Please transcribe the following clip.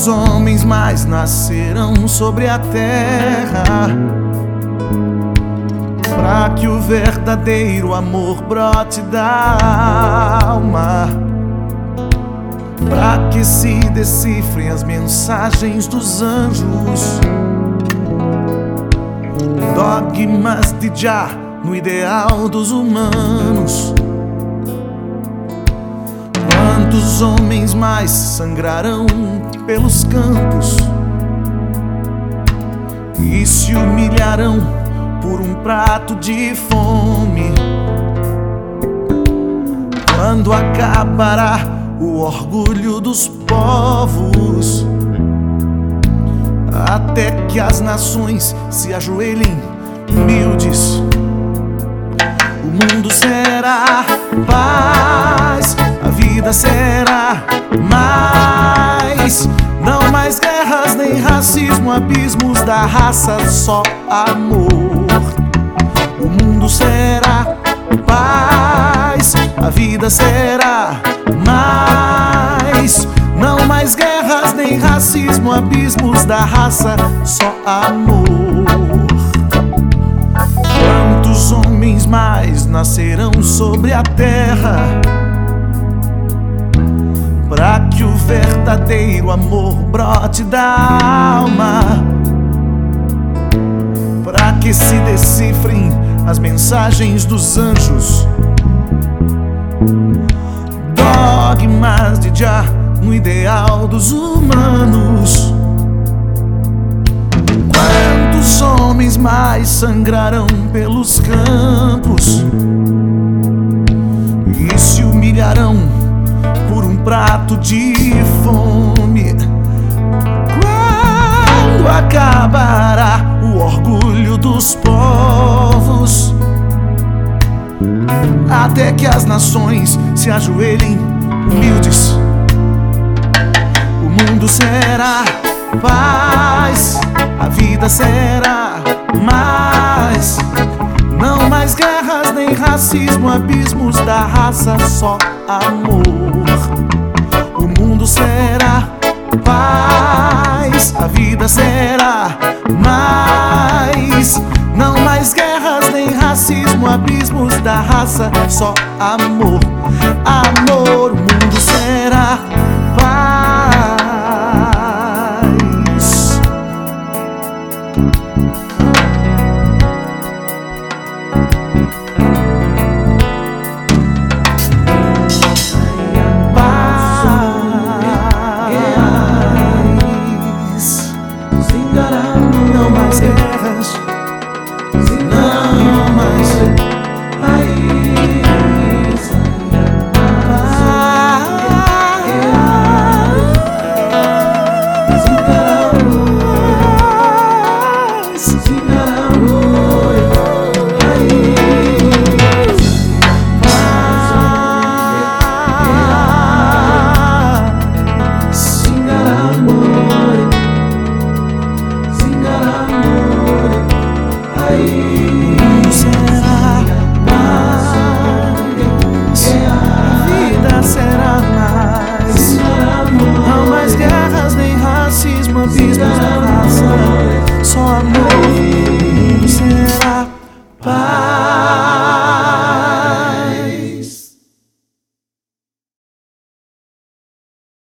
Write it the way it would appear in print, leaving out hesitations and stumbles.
Quantos homens mais nascerão sobre a terra pra que o verdadeiro amor brote da alma, pra que se decifrem as mensagens dos anjos, dogmas de Jah no ideal dos humanos? Quantos homens mais sangrarão pelos campos e se humilharão por um prato de fome? Quando acabará o orgulho dos povos, até que as nações se ajoelhem humildes? O mundo será paz, a vida será mais. Não mais guerras nem racismo, abismos da raça, só amor. O mundo será paz, a vida será mais. Não mais guerras nem racismo, abismos da raça, só amor. Quantos homens mais nascerão sobre a terra pra que o verdadeiro amor brote da alma, pra que se decifrem as mensagens dos anjos, dogmas de Jah no ideal dos humanos? Quantos homens mais sangrarão pelos campos e se humilharão por um prato de fome? Quando acabará o orgulho dos povos, até que as nações se ajoelhem humildes? O mundo será paz, a vida será mais. Não mais guerras nem racismo, abismos da raça, só amor. O mundo será paz, a vida será mais. Não mais guerras nem racismo, abismos da raça, só amor. Amor, o mundo será paz. Não mais guerras,